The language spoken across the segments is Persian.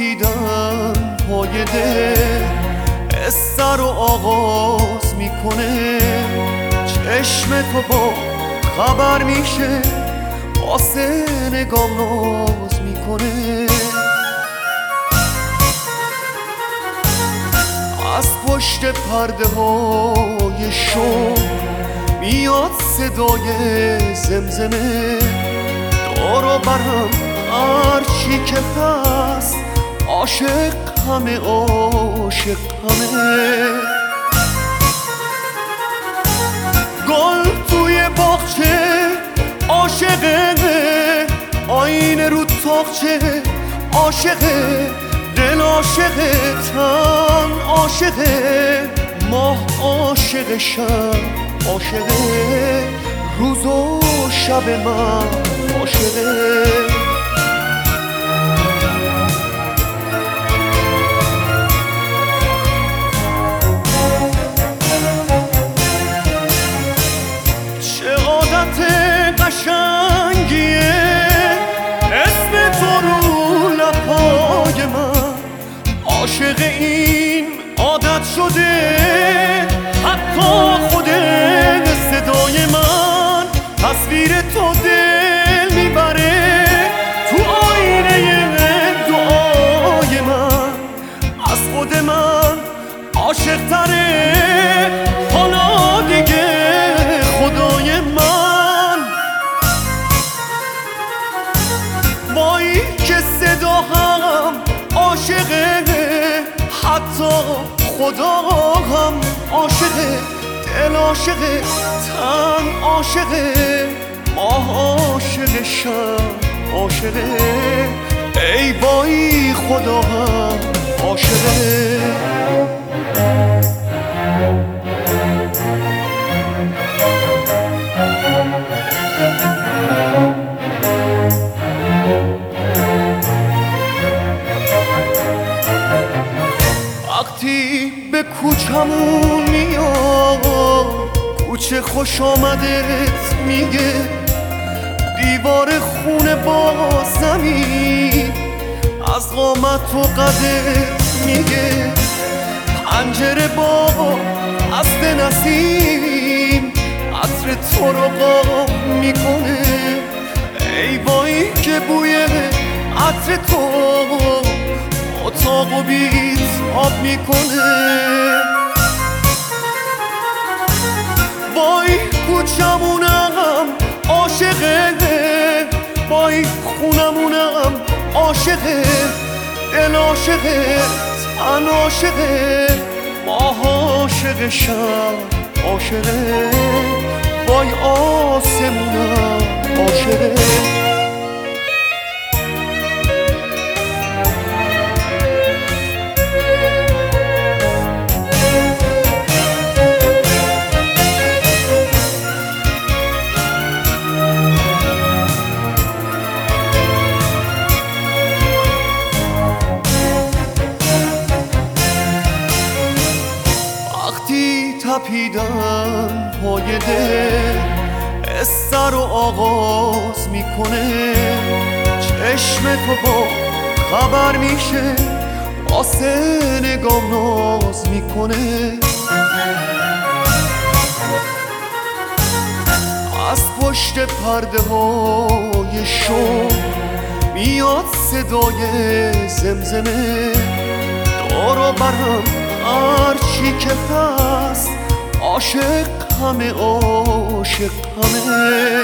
تپیدن پای دل قصه رو آغاز میکنه. چشم تو با خبر میشه، واسه نگام ناز میکنه. از پشت پرده های شو میاد صدای زمزمه. دور و برم هرچی که هست، عاشق همه عاشق همه. گل توی باغچه عاشقه، آینه رو تاقچه عاشقه. دل عاشقه، تن عاشقه، ماه عاشق، شب عاشقه، روز و شب من عاشقه. چه عادت قشنگیه اسم تو رو لبهای من. عاشق این عادت شده، حتی خود صدای من. تصویر تو دل میبره تو آینه دعای من. از خود من عاشق تره حالا دیگه خدای من. وای که صدا هم عاشقه، حتی خدا هم عاشقه. دل عاشقه، تن عاشقه، ماه عاشق، شب عاشقه. ای وای خدا هم عاشقه. وقتی به کوچمون میاد، کوچه خوش آمدت میگه. دیوار خونه با زمین از قامت و قدت میگه. پنجره با عصد نسیم عطر تو رو قاب میکنه. ای وای که بوی عطر تو اتاق و بیت آب میکنه. وای کوچمونم عاشقه، وای خونمونم عاشقه. دل عاشقه، تن عاشقه، ماه عاشق، شب عاشقه. وای آسمونم عاشقه. تپیدن پای دل قصه رو آغاز میکنه. چشم تو با خبر میشه، واسه نگام ناز میکنه. از پشت پرده های شو میاد صدای زمزمه. دور و برم هرچی که هست، عاشق همه عاشق همه.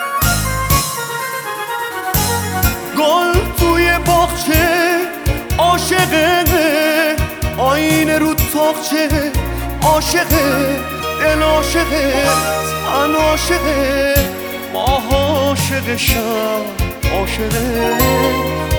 گل توی باغچه عاشقه، آینه رو تاقچه عاشقه. دل عاشقه، تن عاشقه، ماه عاشق، شب عاشقه.